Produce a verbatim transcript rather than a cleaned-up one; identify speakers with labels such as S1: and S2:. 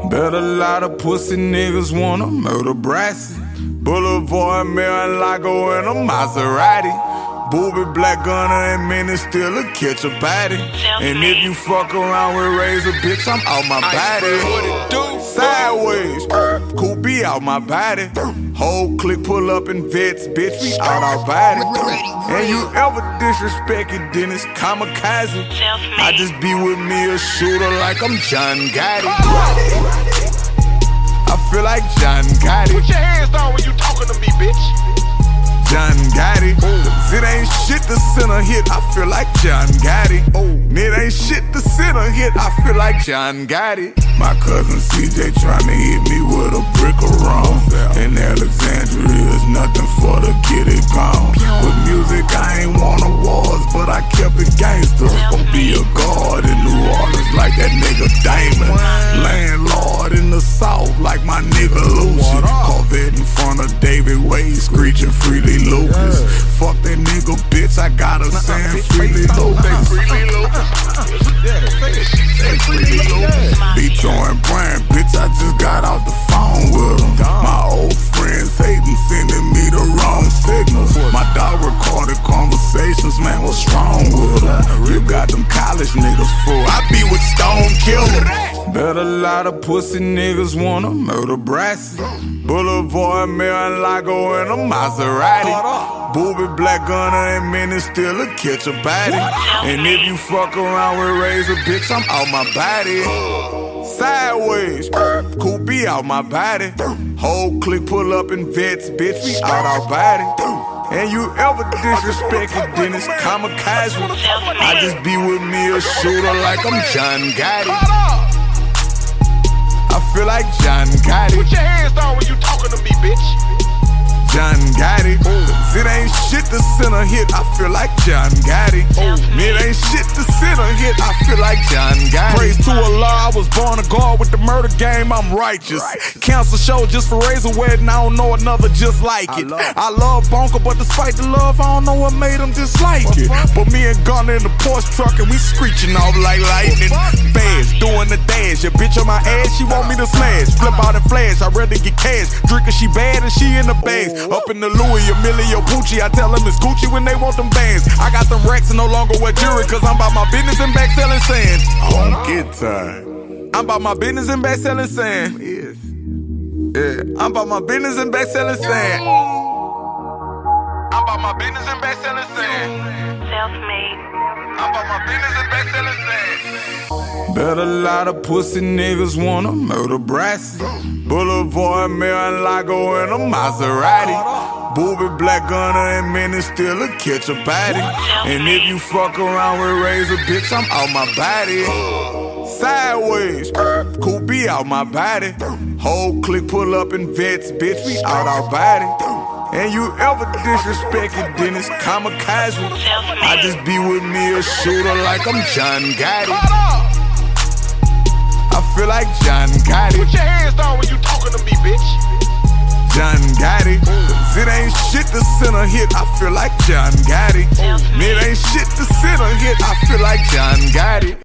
S1: Bet a lot of pussy niggas wanna murder Brassy. Boulevard, Mar-a-Lago, and a Maserati. Booby, black gunner, and men still a catch a body. And if you fuck around with Razor, bitch, I'm out my body. Sideways, cool be out my body. Whole clique pull up in vets, bitch, we out our body. And you ever disrespect it, then it's kamikaze. I just be with me a shooter like I'm John Gotti. I feel like John Gotti.
S2: Put your hands down when you talking to me, bitch.
S1: John Gotti. Cause it ain't shit to send a hit, I feel like John Gotti. And it ain't shit to send a hit, I feel like John Gotti. My cousin C J tryna hit me with a brick of rum. In Alexandria is nothing for to get it gone. With music I ain't won awards, but I kept it gangster. Gon' be a guard in New Orleans like that nigga Damon. Landlord in the South like my nigga Lucian. Corvette in front of David Wade screeching freely Lucas. Fuck that nigga bitch, I got her saying freely Lucas. Freely Lucas. Throwing brand, bitch, I just got off the phone with them. My old friends hating, sending me the wrong signals. My dog recorded conversations, man, what's wrong with them? You got them college niggas fool, I be with Stone Killer. Bet a lot of pussy niggas wanna murder Brassy. Boulevard, Mar-a-Lago, and a Maserati. Booby, black gunner, and men still a catch a body. And if you fuck around with Razor, bitch, I'm out my body. Sideways, cool be out my body. Whole clique pull up in vets, bitch, we out our body. And you ever disrespect it, then it's kamikaze. I just be with me a shooter like I'm John Gotti. I feel like John Gotti.
S2: Put your hands down when you talking to me, bitch.
S1: John Gotti. Cause it ain't shit to send a hit, I feel like John Gotti. It ain't shit to send a hit, I feel like John Gotti. Praise to Allah, I was born a guard with the murder game, I'm righteous. Cancel show just for Razor Wedding, I don't know another just like it. I love Bonker, but despite the love, I don't know what made him dislike it. But me and Gunner in the Porsche truck and we screeching off like lightning. Fast, doing the dash, your bitch on my ass, she want me to smash. Flip out and flash, I'd rather get cash. Drinker, she bad and she in the bags. Up in the Louis, Emilio Pucci, I tell them it's Gucci when they want them bands. I got them racks and no longer wear jewelry, cause I'm about my business and back selling sand. I don't get tired. I'm about my business and back selling sand. Yes. Yeah, I'm about my business and back selling sand. I'm about my business and back selling sand.
S3: Self-made.
S1: I'm about my business and back selling sand. Bet a lot of pussy niggas wanna murder Brassy. Boulevard, Mar-a-Lago, and a Maserati. Booby, black gunner, and men still a catch a body. And if you fuck around with Razor, bitch, I'm out my body. Sideways, cool be out my body. Whole clique pull up in vets, bitch, we out our body. And you ever disrespect it, then it's kamikaze. I just be with me a shooter like I'm John Gotti. I feel like John Gotti.
S2: Put your hands down when you talking to me, bitch.
S1: John Gotti. Cause it ain't shit to send a hit, I feel like John Gotti. It ain't shit to send a hit, I feel like John Gotti.